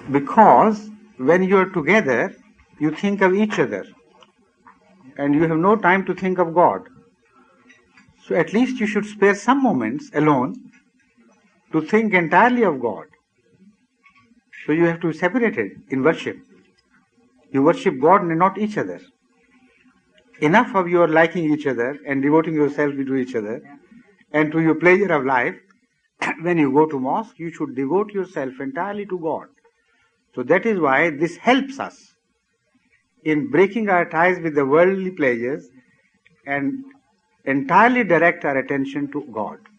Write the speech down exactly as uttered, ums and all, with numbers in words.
Because when you are together, you think of each other, and you have no time to think of God. So at least you should spare some moments alone to think entirely of God. So you have to be separated in worship. You worship God and not each other. Enough of your liking each other and devoting yourself to each other and to your pleasure of life. When you go to mosque, you should devote yourself entirely to God. So that is why this helps us in breaking our ties with the worldly pleasures and entirely direct our attention to God.